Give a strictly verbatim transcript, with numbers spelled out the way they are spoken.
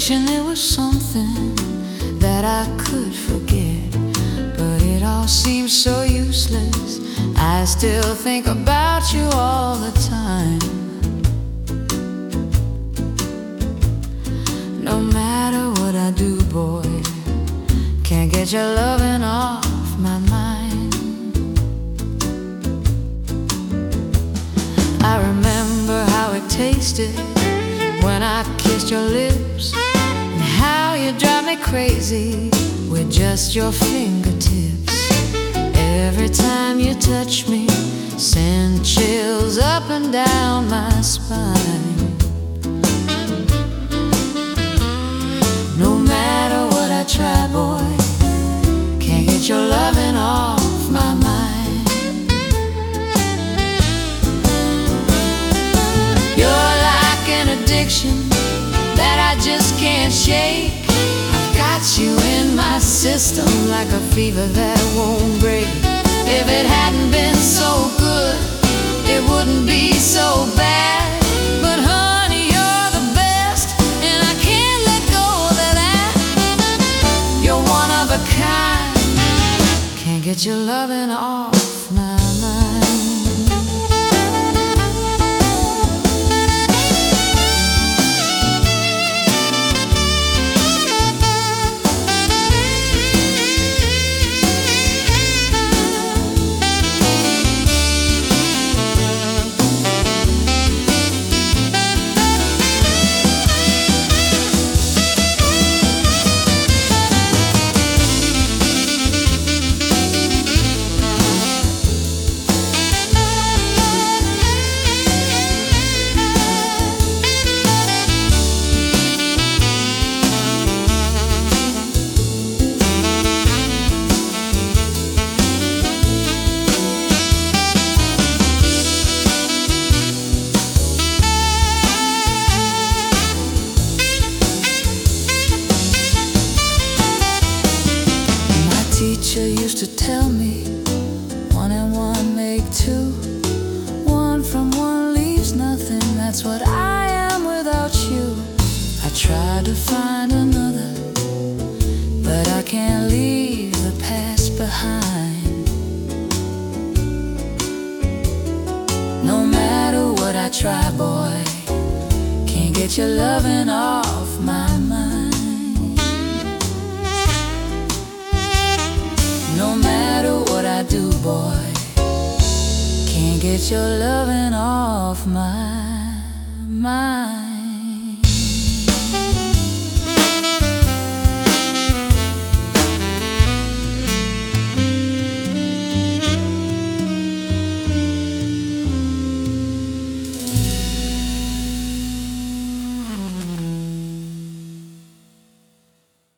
wishing it was something that I could forget, but it all seems so useless. I still think about you all the time. No matter what I do, boy, can't get your loving off my mind. I remember how it tasted when I kissed your lips, and how you drive me crazy with just your fingertips. Every time you touch me, send chills up and down my spine. No matter what I try, boy, can't get your loving off my mind. You're like an addiction that I just can't shake. I've got you in my system like a fever that won't break. If it hadn't been so good, it wouldn't be so bad. But honey, you're the best, and I can't let go of that. You're one of a kind, can't get your loving off my mind. Teacher used to tell me, one and one make two. One from one leaves nothing, that's what I am without you. I tried to find another, but I can't leave the past behind. No matter what I try, boy, can't get your loving off my mind. No matter what I do, boy, can't get your loving off my mind.